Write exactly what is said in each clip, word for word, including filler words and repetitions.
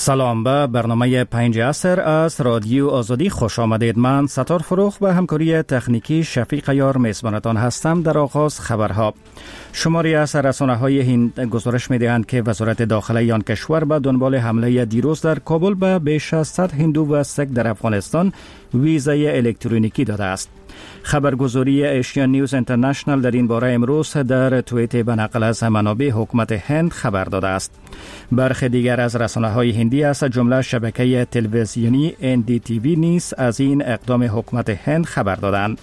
سلام، به برنامه پنج عصر از رادیو آزادی خوش آمدید. من ستار فروخ به همکاری تکنیکی شفیق یار میزبانتان هستم. در آغاز خبرها. شماری از رسانه‌های هند گزارش می‌دهند که وزارت داخله آن کشور به دنبال حمله دیروز در کابل به بیش از صد هندو و سیک در افغانستان ویزای الکترونیکی داده است. خبرگزاری ایشیان نیوز اینترنشنال در این باره امروز در توییت به نقل از منابع حکومت هند خبر داده است. برخی دیگر از رسانه‌های هندی از جمله شبکه تلویزیونی ان دی تی وی نیز از این اقدام حکومت هند خبر دادند.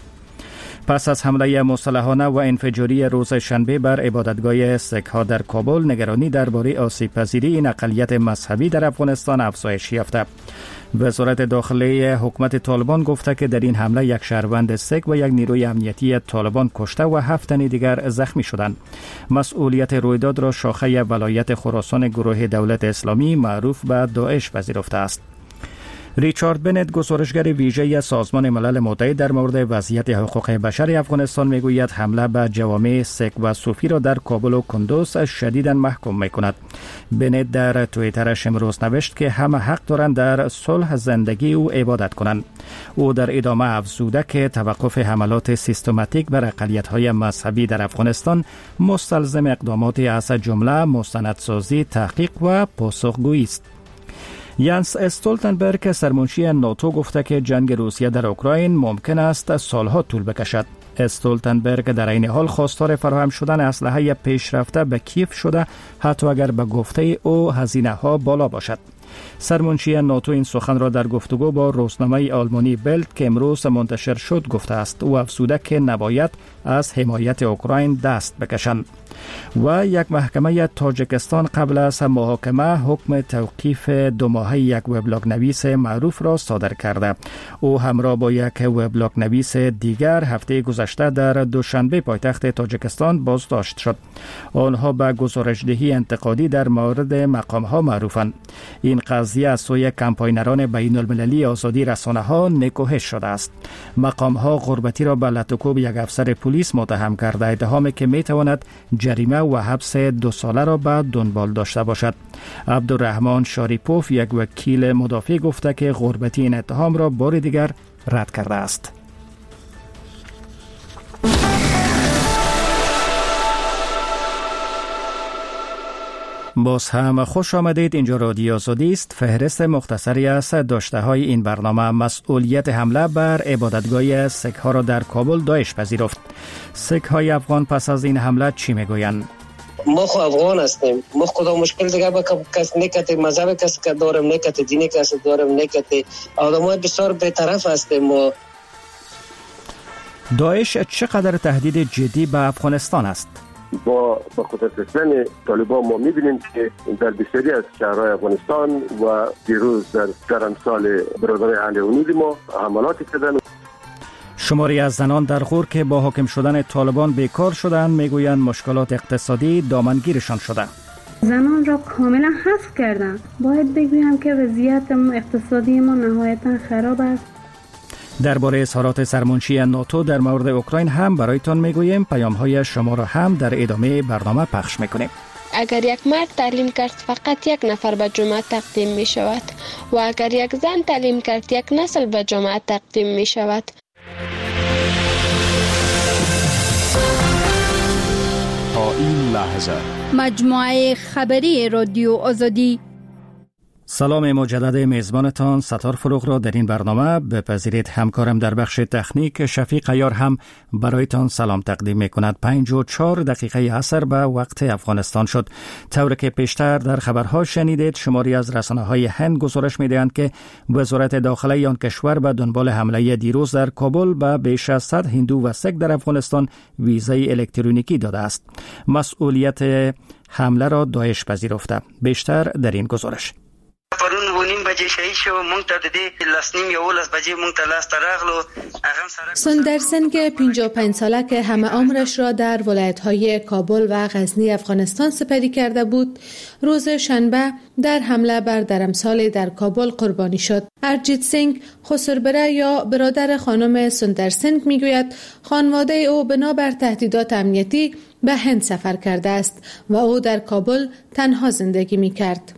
پس از حمله مسلحانه و انفجاری روز شنبه بر عبادتگاه سیک‌ها در کابل، نگرانی درباره آسیب‌پذیری این اقلیت مذهبی در افغانستان افزایش یافته. وزارت داخله حکومت طالبان گفته که در این حمله یک شهروند سیک و یک نیروی امنیتی طالبان کشته و هفت تن دیگر زخمی شدند. مسئولیت رویداد را شاخه ولایت خراسان گروه دولت اسلامی معروف به داعش پذیرفته است. ریچارد بنت، گزارشگر ویژه سازمان ملل متحد در مورد وضعیت حقوق بشر افغانستان، میگوید حمله به جوامع سیک و صوفی را در کابل و کندوز شدیداً محکوم میکند. بنت در توییترش امروز نوشت که همه حق دارند در صلح زندگی و عبادت کنند. او در ادامه افزوده که توقف حملات سیستماتیک بر اقلیت‌های مذهبی در افغانستان مستلزم اقداماتی از جمله مستندسازی، تحقیق و پاسخگویی است. یانس استولتنبرگ، سرمنشی ناتو، گفته که جنگ روسیه در اوکراین ممکن است سالها طول بکشد. استولتنبرگ در این حال خواستار فراهم شدن اسلحه پیشرفته به کیف شده، حتی اگر به گفته او هزینه ها بالا باشد. سرمنشی ناتو این سخن را در گفتگو با روزنامه آلمانی بلد که امروز منتشر شد گفته است. او افزوده که نباید از حمایت اوکراین دست بکشند. و یک محکمه تاجیکستان قبل از محاکمه حکم توقیف دو ماهه یک وبلاگ نویس معروف را صادر کرده. او همراه با یک وبلاگ نویس دیگر هفته گذشته در دوشنبه پایتخت تاجیکستان بازداشت شد. آنها به گزارشدهی انتقادی در مورد مقامها معروفند. این قضیه از سوی کمپاینران بین المللی آزادی رسانه ها نکوهش شده است. مقامها غربتی را به لطوکوب یک افسر پلیس متهم کرده، اتهامی که می تواند جریمه و حبس دو ساله را به دنبال داشته باشد. عبدالرحمن شاریپوف، یک وکیل مدافع، گفته که غربتی این اتهام را بار دیگر رد کرده است. باز هم خوش آمدید. اینجا رادیو آزادی است. فهرست مختصری از داشته های این برنامه. مسئولیت حمله بر عبادتگاه سیک ها را در کابل داعش پذیرفت. سیک های افغان پس از این حمله چی میگویند؟ ما خو افغان هستیم. ما کدام مشکل دیگه با کس نکته مذهب کس که دارم نکته دینی کس دارم نکته آدمای بسیار بی‌طرف هستیم. ما داعش چقدر تهدید جدی به افغانستان است؟ با با قدرت رسیدن طالبان ما می‌بینیم که در بسیاری از شهرهای افغانستان و دیروز در گرمسال برادران علیونی ما حملاتی کردن. شماری از زنان در غور که با حاکم شدن طالبان بیکار شدند میگویند مشکلات اقتصادی دامنگیرشان شده. زنان را کاملا حذف کردند. باید بگویم که وضعیت اقتصادی ما نهایتا خراب است. درباره اظهارات سرمنشی ناتو در مورد اوکراین هم برایتان میگوییم. پیام‌های شما را هم در ادامه برنامه پخش میکنیم. اگر یک مرد تعلیم کرد فقط یک نفر به جامعه تقدیم می شود و اگر یک زن تعلیم کرد یک نسل به جامعه تقدیم می شود. تا این لحظه مجموعه خبری رادیو آزادی. سلام مجدد میزبانتان ستار فروغ را در این برنامه بپذیرید. همکارم در بخش تکنیک شفیق یار هم برایتان سلام تقدیم می کند. پنج و چهار دقیقه عصر به وقت افغانستان شد. طور که پیشتر در خبرها شنیدید، شماری از رسانه های هند گزارش می دهند که وزارت داخله آن کشور به دنبال حمله دیروز در کابل به بیش از صد هندو و سیک در افغانستان ویزای الکترونیکی داده است. مسئولیت حمله را داعش پذیرفته. بیشتر در این گزارش. پرون و نیم بجې شهید شو. مونږ ته د دې لس نیم یولس بجې مونږ ته لاس ته راغلو. سندر سنگ پنجاه و پنج ساله که همه عمرش را در ولایت‌های کابل و غزنی افغانستان سپری کرده بود، روز شنبه در حمله بر درمسال در کابل قربانی شد. ارجیت سینگ خسربره یا برادر خانم سندر سنگ میگوید خانواده او بنابر تهدیدات امنیتی به هند سفر کرده است و او در کابل تنها زندگی می‌کرد.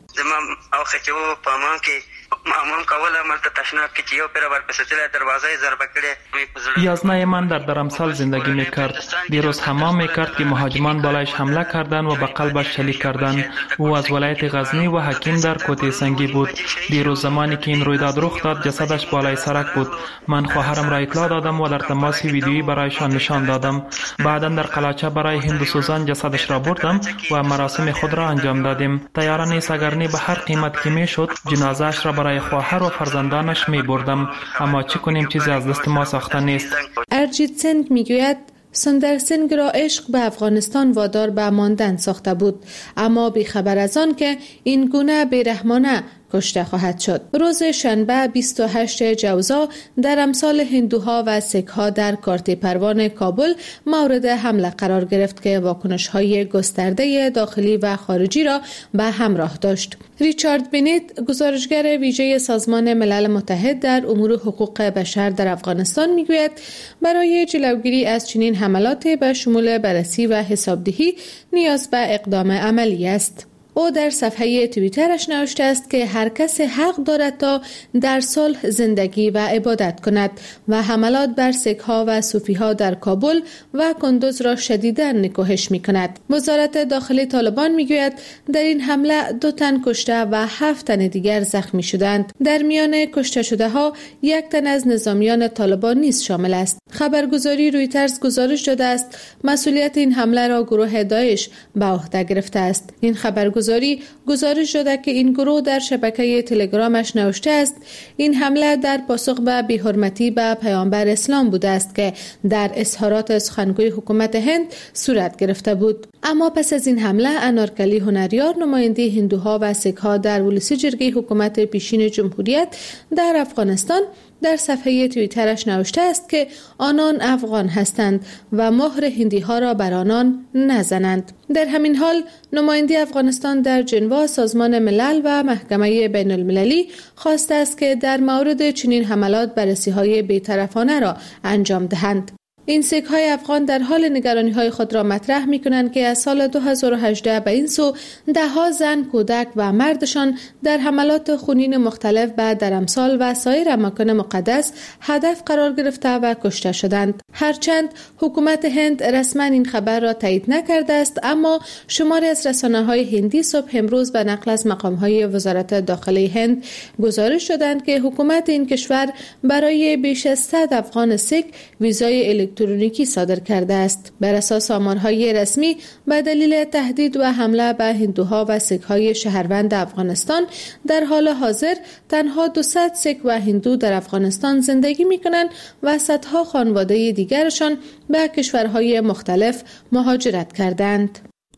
زمام او خچو پامان کې معموم کول عمل ته تشناب که یو پر بر پسدل دروازه ضربه کړي. یازنه من در درمسال زندگی میکرد. دیروز همه میکرد که مهاجمان بالایش حمله کردن و به قلبش شلیک کردن. او از ولایت غزنی و حکیم در کوته سنگی بود. دیروز زمانی که این رویداد رخ داد جسدش بالای سرک بود. من خواهرم را اطلاع دادم و در تماس ویدیویی برایشان نشان دادم. بعدا در قلاچه برای هندوسوزان جسدش را بردم و مراسم خود را انجام دادیم. تیار نیست اگر نی به هر قیمت که میشد جنازه‌اش را برای خواهر و فرزندانش می بردم، اما چه کنیم چیزی از دست ما ساخته نیست. ارجیت سنگ میگوید سندر سنگ را عشق به افغانستان وادار به ماندن ساخته بود، اما بیخبر از آن که این گونه بیرحمانه کشته خواهد شد. روز شنبه بیست و هشتم جوزا در امثال هندوها و سیکها در کارت پروان کابل مورد حمله قرار گرفت که واکنش‌های گسترده داخلی و خارجی را به همراه داشت. ریچارد بنیت، گزارشگر ویژه سازمان ملل متحد در امور حقوق بشر در افغانستان میگوید برای جلوگیری از چنین حملات به شمول بررسی و حسابدهی نیاز به اقدام عملی است. او در صفحه توییترش نوشته است که هر کس حق دارد تا در صلح زندگی و عبادت کند و حملات بر سیکها و صوفیها در کابل و کندوز را شدیداً نکوهش می کند. وزارت داخلی طالبان می گوید در این حمله دو تن کشته و هفت تن دیگر زخمی شدند. در میان کشته شده ها یک تن از نظامیان طالبان نیز شامل است. خبرگزاری رویترز گزارش داده است مسئولیت این حمله را گروه داعش به عهده گرفته است. این خبرگزاری گزارش داده که این گروه در شبکه تلگرامش نوشته است این حمله در پاسخ به بی‌حرمتی به پیامبر اسلام بوده است که در اظهارات سخنگوی حکومت هند صورت گرفته بود. اما پس از این حمله انارکلی هنریار، نماینده هندوها و سیکها در ولسی جرگه حکومت پیشین جمهوریت در افغانستان در صفحه توییترش نوشته است که آنان افغان هستند و مهر هندی ها را بر آنان نزنند. در همین حال نماینده افغانستان در ژنوا سازمان ملل و محکمه بین المللی خواسته است که در مورد چنین حملات بررسی های بی‌طرفانه را انجام دهند. این سیک های افغان در حال نگرانی های خود را مطرح می کنند که از سال دو هزار و هجده به این سو ده ها زن، کودک و مردشان در حملات خونین مختلف به درمسال و سایر اماکن مقدس هدف قرار گرفته و کشته شدند. هرچند حکومت هند رسما این خبر را تایید نکرده است، اما شماری از رسانه های هندی صبح امروز به نقل از مقام های وزارت داخلی هند گزارش دادند که حکومت این کشور برای بیش از صد افغان سیک ویزای الکترونیکی صادر کرده است. بر اساس آمارهای رسمی به دلیل تهدید و حمله به هندوها و سیک‌های شهروند افغانستان در حال حاضر تنها دویست سیک و هندو در افغانستان زندگی می‌کنند و صدها خانواده دیگرشان به کشورهای مختلف مهاجرت کردند.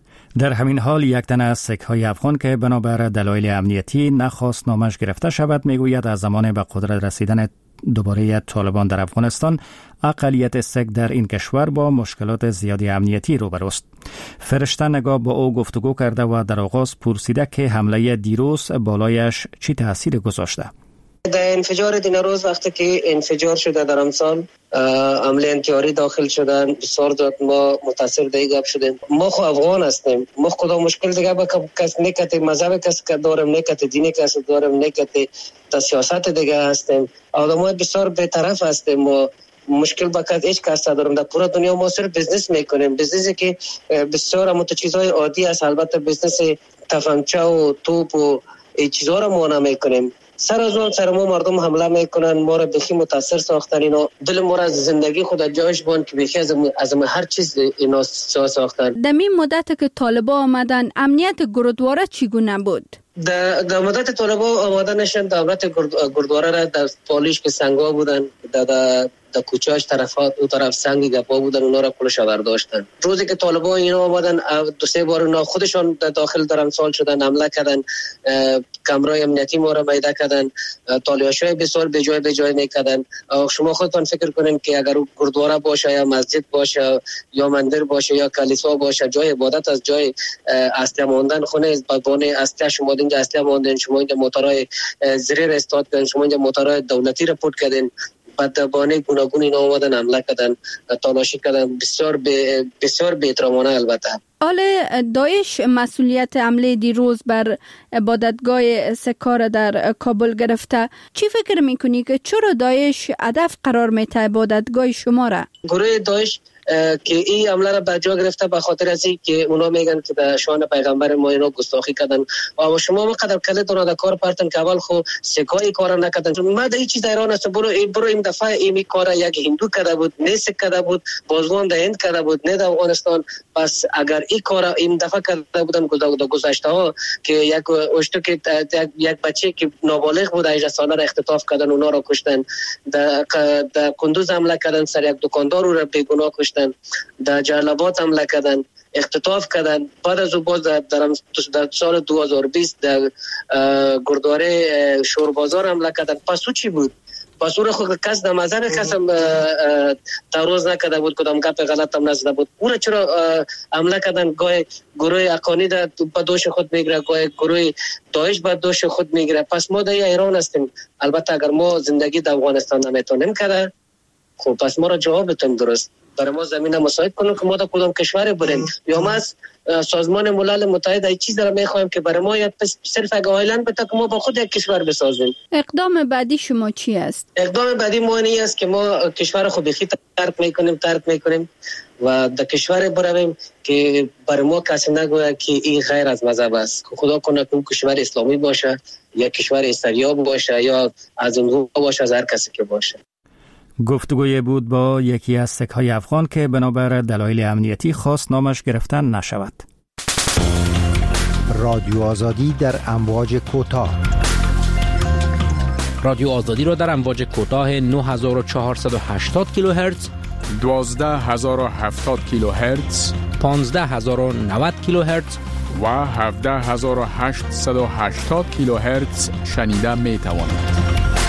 در همین حال یک تن از سیک‌های افغان که بنابر دلایل امنیتی نخواست نامش گرفته شود میگوید از زمان به قدرت رسیدن دوباره طالبان در افغانستان اقلیت سیک در این کشور با مشکلات زیادی امنیتی روبروست. فرشته نگاه با او گفتگو کرده و در آغاز پرسیده که حمله دیروز بالایش چی تاثیر گذاشته. در انفجار دین روز وقتی که انفجار شده در امسال عمله انتحاری داخل شدن بسیار زیاد ما متاثر دیگه شدیم. ما خو افغان هستیم، ما کدام مشکل دیگه با کس نکته مذهب کس که دارم نکته دینی کس دارم نکته تا سیاست دیگه هستیم. آدمای بسیار بی‌طرف هستیم و مشکل با کس هیچ کس ندارم. در پورا دنیا ما صرف بزنس میکنیم، بزنسی که بسیار هم تو چیزهای عادی است. البته بزنس تفنگچه و توپ و این چیزها را ما نمیکنیم. سر از اون سر ما مردم حمله میکنن، ما را بخی متاثر ساختن، اینا دل ما را از زندگی خود جایش بان که بخی از از هر چیز اینا ساختن. در این مدت که طالبان آمدن امنیت گرودواره چگونه بود؟ در در مدت طالبان آمدنشان دولت گرودواره را در پالیش که سنگا بودن، در در کوچه‌اش طرفات او طرف سنگ گپا بودن، اونا را کلش برداشتن. روزی که طالبان اینا آمدن دو سه بار اونا خودشان داخل در امسال شدن، حمله کردن، کمرای امنیتی ما را میده کردن، تالیاشای بسیار به جای به جای میکردن. شما خودتون فکر کنین که اگر گرودواره باشه یا مسجد باشه یا مندر باشه یا کلیسا باشه، جای عبادت از جای اصلی ماندن خونه بابانه اصلی شما اینجا اصلی ماندن، شما اینجا موتورای زیر استاد کردن، شما اینجا موتورای دولتی را پورت کردن، بعد بانه گوناگون اینا اومدن حمله کردن، تالاشی کردن، بسیار بی بسیار بی‌احترامانه. البته حال داعش مسئولیت حمله دیروز بر عبادتگاه سکه در کابل گرفته، چی فکر میکنی که چرا داعش هدف قرار میده عبادتگاه شما را؟ گروه داعش که این حمله را به جا گرفته به خاطر از این که اونا میگن که در شان پیغمبر ما اینا گستاخی کردن و شما مقدر کلید اونا در کار پرتن که اول خو سکای کار نکردن. ما در این چیز ایران است، برو برو این دفعه این کار یک هندو کرده بود، نه سک کرده بود، بازوان در هند کرده بود، نه در افغانستان. پس اگر این کار این دفعه کرده بودن گذشته ها که یک اشتو که یک بچه که نابالغ بود هجده ساله را اختطاف کردن، اونا را کشتن. در در کندوز حمله کردن سر یک دکاندار رو بیگناه کشتن. در جلال‌آباد حمله کردن، اختطاف کردن. بعد از اون باز در, در سال دو هزار و بیست در گردواره شوربازار حمله کردن. پس او چی بود؟ پس او را خود کس در مذهب کس هم تعرض نکرده بود، کدام گپ غلط هم نزده بود. او را چرا حمله کردن؟ گاه گروه اقانی در به دوش خود میگیره، گاه گروه داعش به دوش خود میگیره. پس ما در ایران هستیم. البته اگر ما زندگی در افغانستان نمیتونیم کرده، خب پس ما را جواب بتیم درست. برای ما زمین مساعد کنیم که ما در کدام کشور بریم. یا ما از سازمان ملل متحد این چیز را میخوایم که برای ما یک صرف یک آیلند بده که ما با خود یک کشور بسازیم. اقدام بعدی شما چی است؟ اقدام بعدی ما این است که ما کشور خود بخی ترک میکنیم ترک میکنیم و در کشور برویم که برای ما کسی نگوید که این غیر از مذهب است. خدا کنه که اون کشور اسلامی باشه یا کشور اسلامی باشه یا از اون باشه، از هر کسی که باشه. گفتگوی بود با یکی از سک‌های افغان که بنابر دلایل امنیتی خواست نامش گرفتن نشود. رادیو آزادی در امواج کوتاه. رادیو آزادی را در امواج کوتاه نه هزار و چهارصد و هشتاد کیلوهرتز، دوازده هزار و هفتاد کیلوهرتز، پانزده هزار و نود کیلوهرتز و هفده هزار و هشتصد و هشتاد کیلوهرتز شنیده می توانید.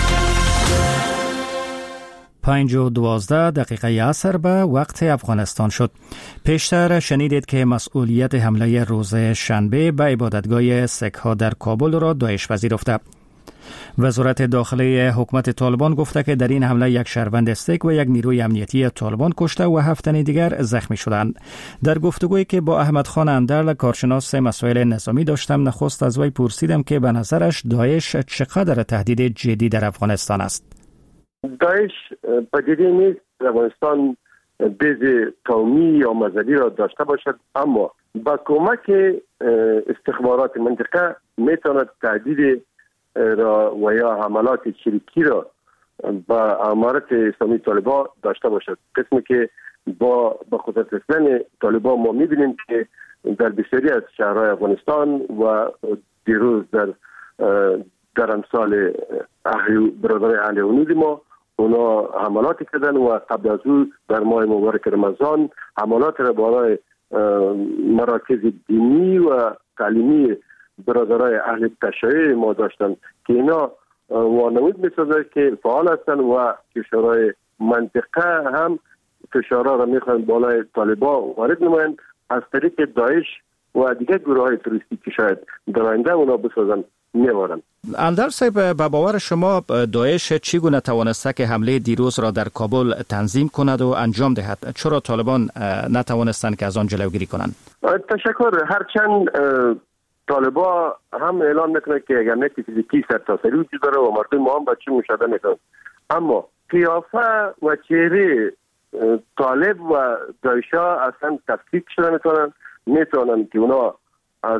پنج و دوازده دقیقه عصر به وقت افغانستان شد. پیشتر شنیدید که مسئولیت حمله روز شنبه به عبادتگاه سک‌ها در کابل را داعش پذیرفته. وزارت داخلی حکومت طالبان گفته که در این حمله یک شهروند سک و یک نیروی امنیتی طالبان کشته و هفت تن دیگر زخمی شدند. در گفتگویی که با احمد خان اندرل کارشناس مسائل نظامی داشتم، نخست از وی پرسیدم که به نظرش داعش چقدر تهدید جدی در افغانستان است. داعش پدیده نیست در افغانستان بیز قومی یا مذهبی را داشته باشد، اما با کمک استخبارات منطقه میتواند تهدید را و یا حملات چریکی را با امارت اسلامی طالبان داشته باشد. قسمی که با با قدرت رسیدن طالبان ما میبینیم که در بسیاری از شهرهای افغانستان و دیروز در در امثال اهل برادران اهل هنود ما اونا حملاتی کردن و قبل از او در ماه مبارک رمضان حملات را بالای مراکز دینی و تعلیمی برادرای اهل تشیع ما داشتن که اینا وانمود می‌سازد که فعال هستند و کشورهای منطقه هم فشارها را می‌خواهند بالای طالبان وارد نمایند از طریق داعش و دیگر گروه‌های تروریستی که شاید در آینده اونا بسازن می‌آورند. اندر صاحب، به باور شما داعش چگونه توانسته که حمله دیروز را در کابل تنظیم کند و انجام دهد؟ چرا طالبان نتوانستند که از آن جلوگیری کنند؟ تشکر. هرچند طالبان هم اعلام میکنه که اگر فیزیکی سرتاسری وجود داره و مردم ما هم بچه مشاهده میکنن، اما قیافه و چهره طالب و داعشا اصلا تفکیک شده میتونن میتونن که اونا از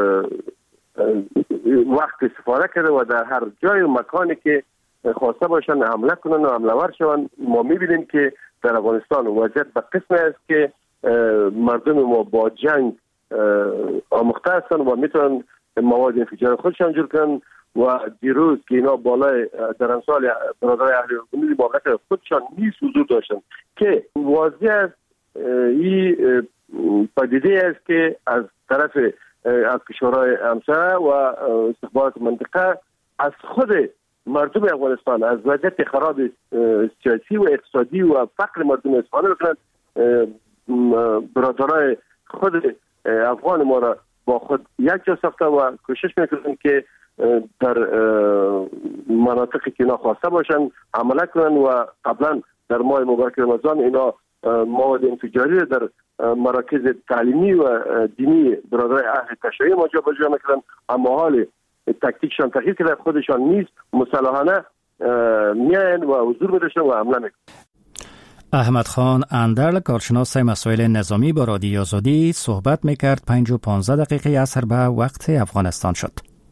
وقت استفاده کرده و در هر جای و مکانی که خواسته باشن حمله کنن و حمله ور شون. ما میبینیم که در افغانستان وضعیت به قسم است که مردم ما با جنگ آموخته هستن و میتونن مواد انفجار خودشان جور کنن و دیروز که اینا بالای در امثال برادرای اهل هنود مملکت خودشان نیز حضور داشتن که واضح است این پدیده است که از طرف از کشورهای همسایه و استخبارات منطقه از خود مردم افغانستان از وضعیت خراب سیاسی و اقتصادی و فقر مردم استفاده میکنند. برادرای خود افغان ما را با خود یک جا ساخته و کوشش میکنند که در مناطقی که اینا خواسته باشن حمله کنن و قبلا در ماه مبارک رمضان اینا مواد انفجاری در مراکز تعلیمی و دینی برادرای اهل تشیع ما جابجا میکردن، اما حال تکتیکشان تغییر کرده، خودشان نیز مسلحانه میاین و حضور می‌داشتن و حمله میکنن. احمد خان اندرل، کارشناس مسائل نظامی، با رادیو آزادی صحبت میکرد. پنج و پانزده دقیقه عصر به وقت افغانستان شد.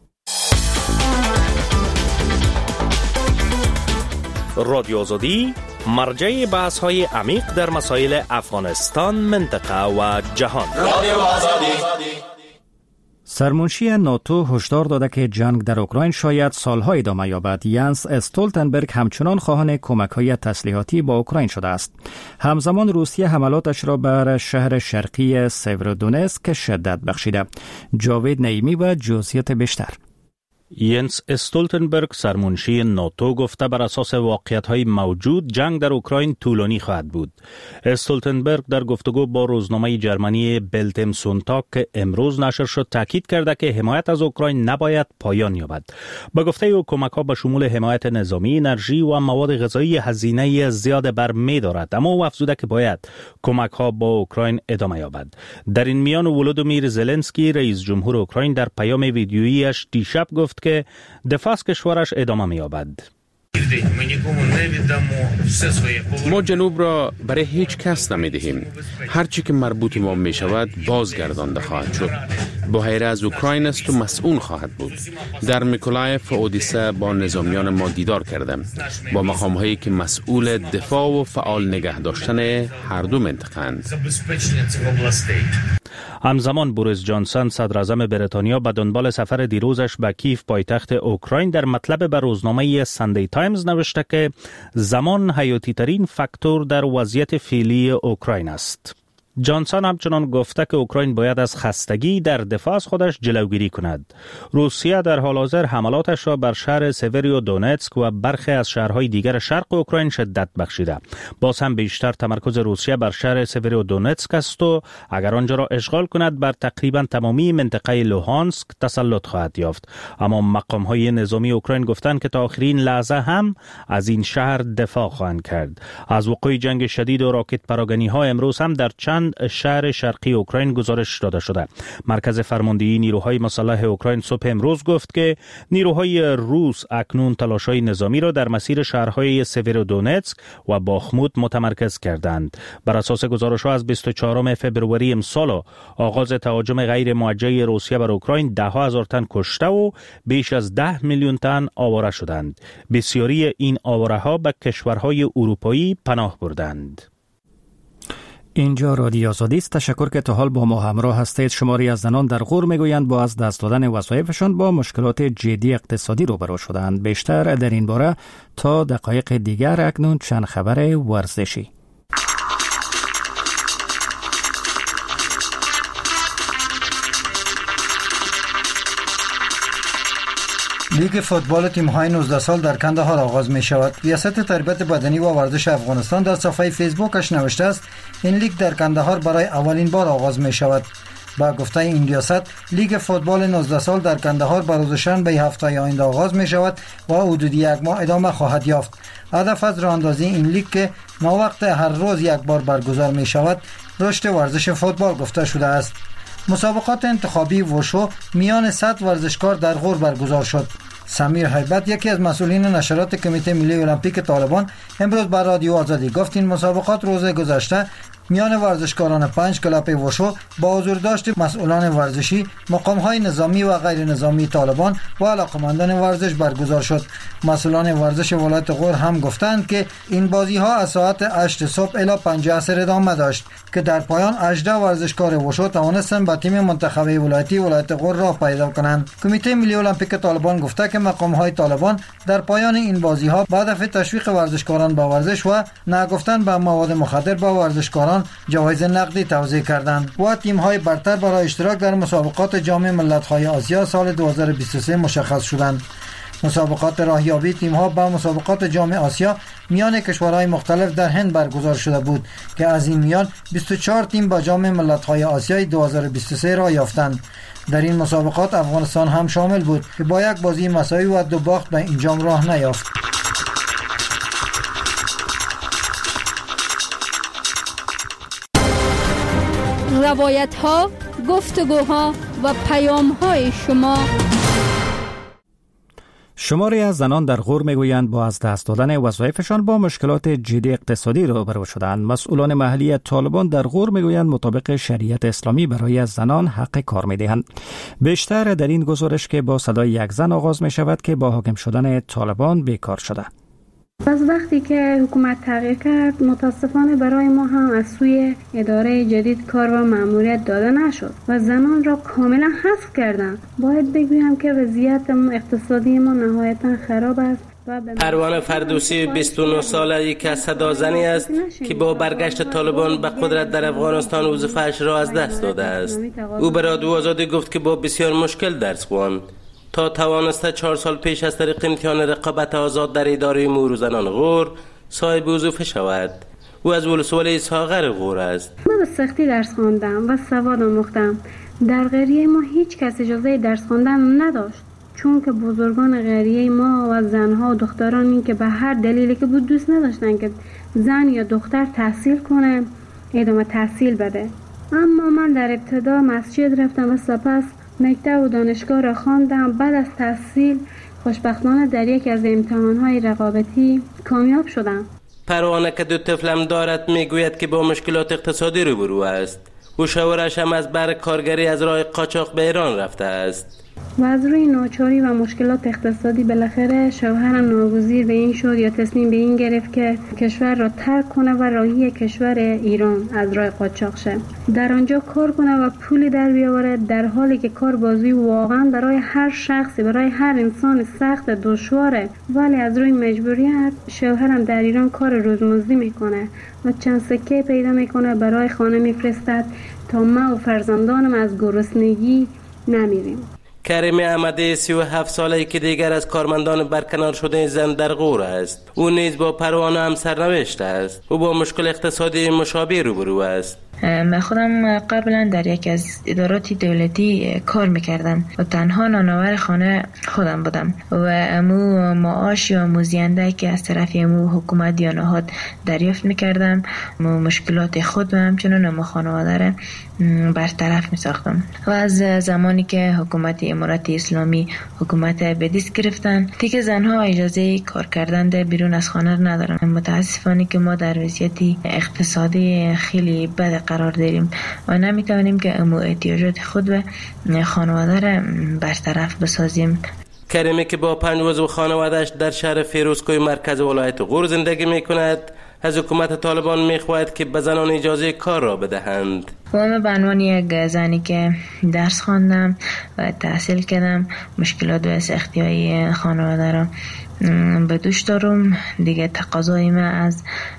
رادیو آزادی مرجع بحث های عمیق در مسائل افغانستان، منطقه و جهان. رادیو آزادی. سرمنشی ناتو هشدار داده که جنگ در اوکراین شاید سالها ادامه یابد. ینس استولتنبرگ همچنان خواهان کمک‌های تسلیحاتی با اوکراین شده است. همزمان روسیه حملاتش را بر شهر شرقی سیورودونتسک شدت بخشیده. جاوید نعیمی و جزئیات بیشتر. ینس استولتنبرگ سرمنشی ناتو گفته بر اساس واقعیت‌های موجود جنگ در اوکراین طولانی خواهد بود. استولتنبرگ در گفتگو با روزنامه جرمنی بلتم سونتاگ که امروز نشر شد تاکید کرده که حمایت از اوکراین نباید پایان یابد. با گفته او کمک‌ها به شمول حمایت نظامی، انرژی و مواد غذایی هزینه زیاد بر می دارد، اما او افزوده که باید کمک‌ها با اوکراین ادامه یابد. در این میان ولودیمیر زلنسکی رئیس جمهور اوکراین در پیام ویدیویی‌اش دیشب گفت که دفاع از کشورش ادامه می‌یابد. ما جنوب را برای هیچ کس نمی‌دهیم. هر چی که مربوط ما می‌شود بازگردانده خواهد شد. بحیره از اوکراین است و مسئول خواهد بود. در میکولایف و اودیسه با نظامیان ما دیدار کردم، با مقام‌هایی که مسئول دفاع و فعال نگه داشتن هر دو منطقه اند. همزمان بوریس جانسون صدر اعظم بریتانیا به دنبال سفر دیروزش به کیف پایتخت اوکراین در مطلب به روزنامه ساندی تایمز نوشته که زمان حیاتی ترین فاکتور در وضعیت فعلی اوکراین است. جانسون همچنان گفته که اوکراین باید از خستگی در دفاع از خودش جلوگیری کند. روسیه در حال حاضر حملاتش را بر شهر سیویرودونتسک و برخی از شهرهای دیگر شرق اوکراین شدت بخشیده. باز هم بیشتر تمرکز روسیه بر شهر سیویرودونتسک است و اگر آنجا را اشغال کند بر تقریبا تمامی منطقه لوهانسک تسلط خواهد یافت. اما مقام‌های نظامی اوکراین گفتند که تا آخرین لحظه هم از این شهر دفاع خواهند کرد. از وقوع جنگ شدید و راکت پراگنی‌ها امروز هم در چند شهر شرقی اوکراین گزارش داده شده. مرکز فرماندهی نیروهای مسلح اوکراین صبح امروز گفت که نیروهای روس اکنون تلاش‌های نظامی را در مسیر شهرهای سیویرودونتسک و باخموت متمرکز کردند. بر اساس گزارش‌ها از بیست و چهارم فوریه امسال آغاز تهاجم غیر موجه روسیه بر اوکراین ده هزار تن کشته و بیش از ده میلیون تن آواره شدند. بسیاری این آواره‌ها به کشورهای اروپایی پناه بردند. اینجا رادیو آزادی است. تشکر که تا حال با ما همراه هستید. شماری از زنان در غور میگویند با از دست دادن وظایفشان با مشکلات جدی اقتصادی روبرو شدند. بیشتر در این باره تا دقایق دیگر. اکنون چند خبر ورزشی. لیگ فوتبال تیم‌های نوزده سال در کندهار آغاز می شود. ریاست تربیت بدنی و ورزش افغانستان در صفحه فیسبوکش نوشته است این لیگ در کندهار برای اولین بار آغاز می شود. با گفته این ریاست لیگ فوتبال نوزده سال در کندهار به روز شنبه هفته آینده آغاز می شود و حدود یک ماه ادامه خواهد یافت. هدف از راهاندازی این لیگ که ماوقت هر روز یک بار برگزار می شود رشد ورزش فوتبال گفته شده است. مسابقات انتخابی وشو میان صد ورزشکار در غور برگزار شد. سمیر حیبت یکی از مسئولین نشرات کمیته ملی المپیک طالبان امروز به رادیو آزادی گفت این مسابقات روز گذشته میان ورزشکاران پنج کلاب وشو با حضور داشت مسئولان ورزشی، مقام‌های نظامی و غیر نظامی طالبان و علاقمندان ورزش برگزار شد. مسئولان ورزش ولایت غور هم گفتند که این بازی‌ها از ساعت هشت صبح الی پنج عصر ادامه داشت که در پایان هجده ورزشکار وشو توانستند به تیم منتخب ولایتی ولایت غور راه پیدا کنند. کمیته ملی المپیک طالبان گفته که مقام‌های طالبان در پایان این بازی‌ها با هدف تشویق ورزشکاران به ورزش و نگفتن به مواد مخدر به ورزشکاران جوایز نقدی توزیع کردند و تیم‌های برتر برای اشتراک در مسابقات جام ملت‌های آسیا سال دو هزار و بیست و سه مشخص شدند. مسابقات راهیابی تیم‌ها به مسابقات جام آسیا میان کشورهای مختلف در هند برگزار شده بود که از این میان بیست و چهار تیم به جام ملت‌های آسیای دو هزار و بیست و سه راه یافتند. در این مسابقات افغانستان هم شامل بود که با یک بازی مساوی و دو باخت به این جام راه نیافت. روایت ها، گفتگوها و پیام های شما. شماری از زنان در غور میگویند با از دست دادن وظایفشان با مشکلات جدی اقتصادی روبرو شدند. مسئولان محلی طالبان در غور میگویند مطابق شریعت اسلامی برای زنان حق کار میدهند. بیشتر در این گزارش که با صدای یک زن آغاز می شود که با حاکم شدن طالبان بیکار شده. از وقتی که حکومت تغییر کرد متاسفانه برای ما هم از سوی اداره جدید کار و مأموریت داده نشد و زنان را کاملا حذف کردند. باید بگویم که وضعیت اقتصادی ما نهایتا خراب است. پروانه فردوسی بیست و نه ساله یک از صدا زنی است که با برگشت طالبان به قدرت در افغانستان وظیفه‌اش را از دست داده است. او به رادیو آزادی گفت که با بسیار مشکل درس خواند تا توانسته چهار سال پیش از طریق امتحان رقابت آزاد در اداره امور زنان غور صاحب وظیفه شود. او از ولسوالی ساغر غور است. من به سختی درس خواندم و سواد آموختم. در قریه ما هیچ کس اجازه درس خواندن نداشت، چون که بزرگان قریه ما و زنها و دخترانی که به هر دلیلی که بود دوست نداشتن که زن یا دختر تحصیل کنه ادامه تحصیل بده. اما من در ابتدا مسجد رفتم و سپس مکتب و دانشگاه را خواندم. بعد از تحصیل خوشبختانه در یک از امتحانهای رقابتی کامیاب شدم. پروانه که دو طفلم دارد میگوید که با مشکلات اقتصادی روبرو است. او شوهرش هم از بر کارگری از راه قاچاق به ایران رفته است و از روی ناچاری و مشکلات اقتصادی بالاخره شوهرم ناگزیر به این شد یا تصمیم به این گرفت که کشور را ترک کنه و راهی کشور ایران از راه قاچاق شه، در آنجا کار کنه و پولی در بیاوره، در حالی که کار بازی واقعا برای هر شخصی، برای هر انسان سخت دشواره. ولی از روی مجبوریت شوهرم در ایران کار روزمزدی میکنه و چند سکه پیدا میکنه برای خانه میفرستد تا ما و فرزندانم از گرسنگی نمیریم. کریم احمدی سی و هفت ساله که دیگر از کارمندان برکنار شده زن در غور است. او نیز با پروانه هم سرنوشت است. او با مشکل اقتصادی مشابه روبرو است. من خودم قبلا در یک از ادارات دولتی کار میکردم و تنها نانآور خانه خودم بودم و امو معاش یا موزینده که از طرف امو حکومت یا نهاد دریافت میکردم، امو مشکلات خود و همچنان امو خانواده را برطرف میساختم. و از زمانی که حکومت امارت اسلامی حکومت به دست گرفتن دیگه زنها اجازه کار کردن در بیرون از خانه ندارن. متاسفانه که ما در وضعیت اقتصادی خیلی بد قرار داریم و نمیتونیم که امو احتیاجات خود و خانواده را برطرف بسازیم. کریمی که با پنج عضو خانواده‌اش در شهر فیروزکوه مرکز ولایت غور زندگی میکند از حکومت طالبان میخواهد که به زنان اجازه کار را بدهند. و من به عنوان یک زنی که درس خواندم و تحصیل کردم مشکلات و سختی‌های خانواده را به دوش دارم. دیگه تقاضای من از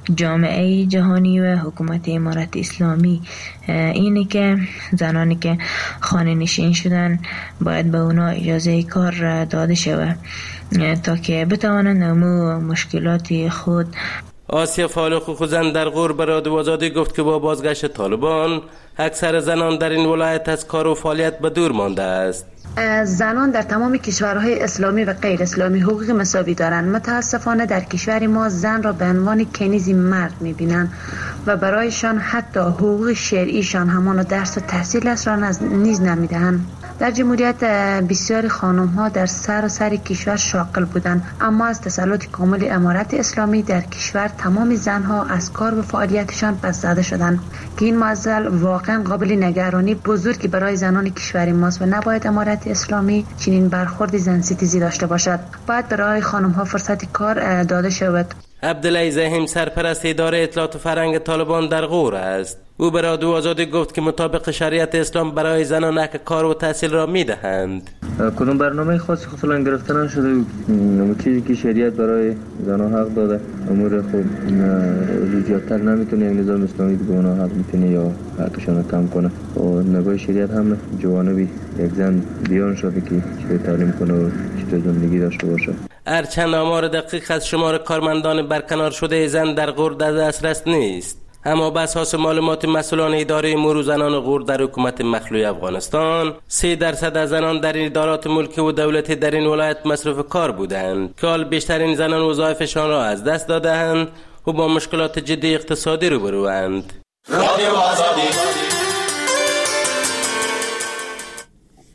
جامعه جهانی و حکومت امارت اسلامی اینه که زنانی که خانه نشین شدن باید به اونا اجازه کار داده شود تا که بتوانند امو مشکلات خود. آسیا فالق خوزن در غور به رادیو آزادی گفت که با بازگشت طالبان اکثر زنان در این ولایت از کار و فعالیت به دور مانده است. زنان در تمام کشورهای اسلامی و غیر اسلامی حقوق مساوی دارند. متاسفانه در کشور ما زن را به عنوان کنیزی مرد می‌بینند و برایشان حتی حقوق شرعیشان همان درس و تحصیل است را نیز نمی‌دهند. در جمهوریت بسیاری خانم‌ها در سر و سر کشور شاغل بودند، اما از تسلط کامل امارت اسلامی در کشور تمام زنها از کار و فعالیتشان پس زده شدند که این معضل واقعا قابل نگرانی بزرگی برای زنان کشور ماست و نباید امارت اسلامی چنین برخورد زن ستیزی داشته باشد. باید برای خانم‌ها فرصت کار داده شود. عبدالله زهیم سرپرست اداره اطلاعات و فرهنگ طالبان در غور است. او به رادیو آزادی گفت که مطابق شریعت اسلام برای زنان حق کار و تحصیل را میدهند. کدوم برنامه خاصی خصوصا گرفته نشده. اون چیزی که شریعت برای زنان حق داده امور خوب زیادتر نمیتونه یک نظام اسلامی به اونها حق میتونه یا حقشون کم کنه. و نگاه شریعت هم جوانبی یک زن بیان شده که چطور تعلیم کنه و چطور زندگی داشته باشه. هرچند آمار دقیق از شمار کارمندان برکنار شده زن در غور در دسترس نیست، اما بر اساس معلومات مسئولان اداره امور زنان غور در حکومت مخلوع افغانستان سه درصد از زنان در ادارات ملکی و دولتی در این ولایت مصروف کار بودند که حال بیشترین زنان وظایفشان را از دست داده‌اند و با مشکلات جدی اقتصادی روبروند. رادیو آزادی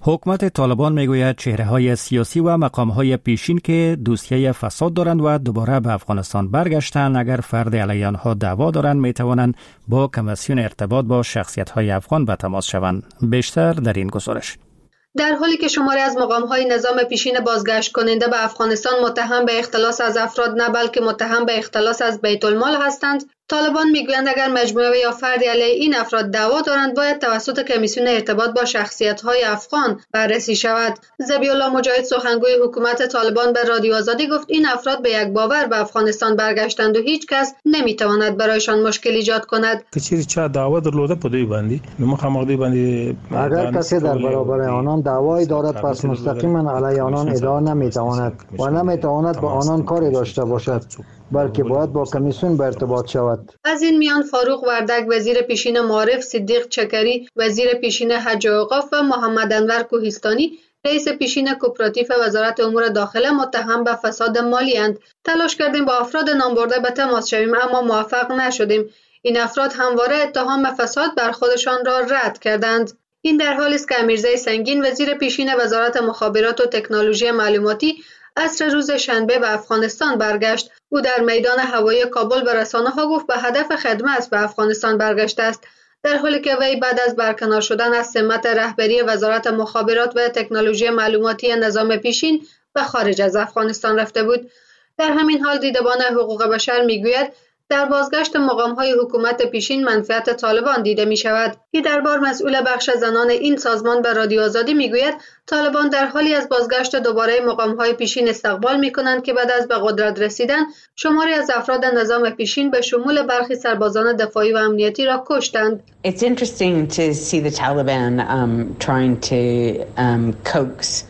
حکومت طالبان میگوید چهره‌های سیاسی و مقام‌های پیشین که دوسیه فساد دارند و دوباره به افغانستان برگشتند اگر فرد علیه آنها دعوا دارند میتوانند با کمیسیون ارتباط با شخصیت‌های افغان به تماس شوند. بیشتر در این گزارش. در حالی که شماری از مقام‌های نظام پیشین بازگشت کننده به افغانستان متهم به اختلاس از افراد نه بلکه متهم به اختلاس از بیت المال هستند، طالبان میگویند اگر مجموعه یا فردی علیه این افراد دعوا دارند باید توسط کمیسیون ارتباط با شخصیت‌های افغان بررسی شود. ذبیح‌الله مجاهد سخنگوی حکومت طالبان به رادیو آزادی گفت این افراد به یک باور به افغانستان برگشتند و هیچ کس نمیتواند برایشان مشکل ایجاد کند. کچری چا دعوا درلوده په دوی باندې نو مخامخ دوی باندې اگر کسی در برابر آنان دعوایی دارد پس مستقیما علیه آنان ادعا نمیتواند و نمیتواند با آنان کاری داشته باشد، بلکه باید با کمیسیون به ارتباط شود. از این میان فاروق وردک وزیر پیشین معارف، صدیق چکری وزیر پیشین حج و اوقاف و محمد انور کوهستانی رئیس پیشین کوپراتیو وزارت امور داخله متهم به فساد مالی اند. تلاش کردیم با افراد نامبرده به تماس شویم اما موفق نشدیم. این افراد همواره اتهام فساد بر خودشان را رد کردند. این در حالی است که امیرزی سنگین وزیر پیشین وزارت مخابرات و تکنولوژی معلوماتی عصر روز شنبه به افغانستان برگشت. او در میدان هوایی کابل به رسانه‌ها گفت به هدف خدمت به افغانستان برگشته است، در حالی که وی بعد از برکنار شدن از سمت رهبری وزارت مخابرات و تکنولوژی معلوماتی نظام پیشین به خارج از افغانستان رفته بود. در همین حال دیدبان حقوق بشر میگوید در بازگشت مقام‌های حکومت پیشین منفعت طالبان دیده می‌شود. این دربار مسئول بخش زنان این سازمان به رادیو آزادی میگوید طالبان در حالی از بازگشت دوباره مقام‌های پیشین استقبال می‌کنند که بعد از به قدرت رسیدن شماری از افراد نظام پیشین به شمول برخی سربازان دفاعی و امنیتی را کشتند. It's interesting to see the Taliban um, trying to um, coax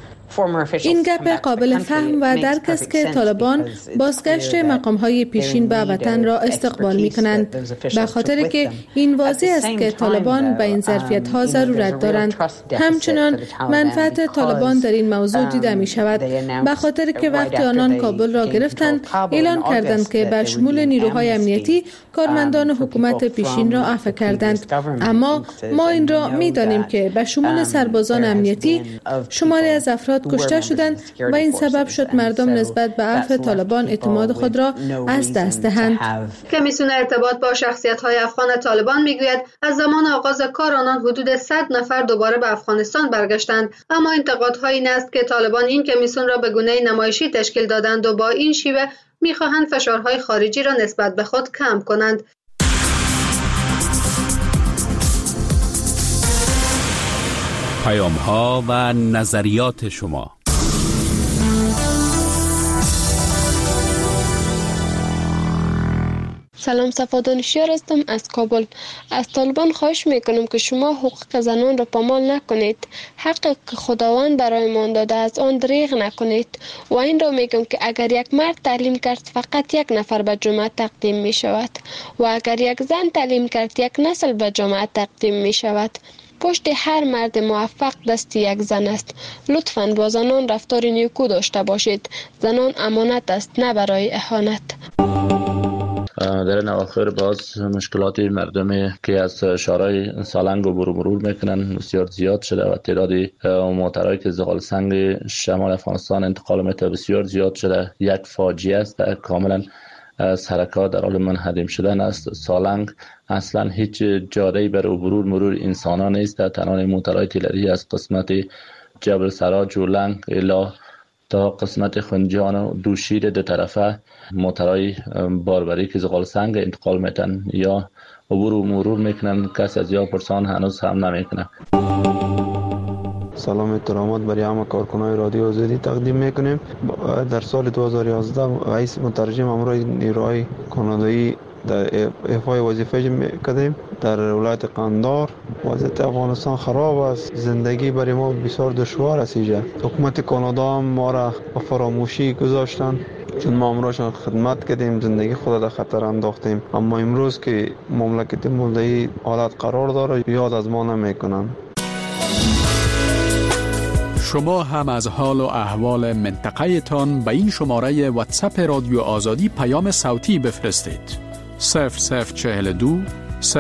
این گپ قابل فهم و درک است که طالبان بازگشت مقام‌های پیشین به وطن را استقبال می‌کنند، به خاطر که این واضح است که طالبان به این ظرفیت‌ها ضرورت دارند. همچنان منفعت طالبان در این موضوع دیده می‌شود، به خاطر که وقتی آنان کابل را گرفتند اعلان کردند که به شمول نیروهای امنیتی کارمندان حکومت پیشین را عفو کردند، اما ما این را می‌دانیم که به شمول سربازان امنیتی شماری از افراد کشته شدند و این سبب شد مردم نسبت به عفو طالبان اعتماد خود را از دست دهند. کمیسیون ارتباط با شخصیت‌های افغان طالبان میگوید از زمان آغاز کار آنان حدود صد نفر دوباره به افغانستان برگشتند، اما انتقادها این است که طالبان این کمیسیون را به گونه نمایشی تشکیل دادند و با این شیوه می‌خواهند فشارهای خارجی را نسبت به خود کم کنند. پیام ها و نظریات شما. سلام، صفا دانشیار هستم از کابل. از طالبان خواهش میکنم که شما حقوق زنان را پامال نکنید. حقی که خداوند برایمان داده از آن دریغ نکنید. و این را میگم که اگر یک مرد تعلیم کرد فقط یک نفر به جامعه تقدیم می شود و اگر یک زن تعلیم کرد یک نسل به جامعه تقدیم می شود. پشت هر مرد موفق دست یک زن است. لطفاً با زنان رفتار نیکو داشته باشید. زنان امانت است، نه برای اهانت. در این اواخر باز مشکلات مردمی که از شهرهای سالنگ و برو مرور میکنن بسیار زیاد شده و تعداد موترهایی که زغال سنگ شمال افغانستان انتقال میته بسیار زیاد شده. یک فاجعه است، کاملا از حرکات در حال منهدم شدن است. سالنگ اصلا هیچ جاده‌ای برای عبور مرور انسان ها نیست. تنها موترهای تیلری از قسمت جبل سراج و لنگ الی تا قسمت خنجان و دوشیر دو طرفه موترهای باربری که زغال سنگ انتقال میتن یا عبور و مرور میکنن. کسی از یا پرسان هنوز هم نمیکنه. سلام احترامات برای همه کارکنان رادیو آزادی تقدیم میکنیم. در سال دو هزار و یازده رئیس مترجم امور نیروهای کانادایی در ایفای وظیفه کردیم در ولایت قندار. وضعیت افغانستان خراب است، زندگی برای ما بسیار دشوار است. حکومت کانادا هم ما را به فراموشی گذاشتن چون ما امروزشان خدمت کردیم، زندگی خود در خطر انداختیم، اما امروز که مملکت مولدهی حالت قرار داره یاد از ما نمیکنن. شما هم از حال و احوال منطقه تان به این شماره واتساپ رادیو آزادی پیام صوتی بفرستید. صفر صفر چهل و دو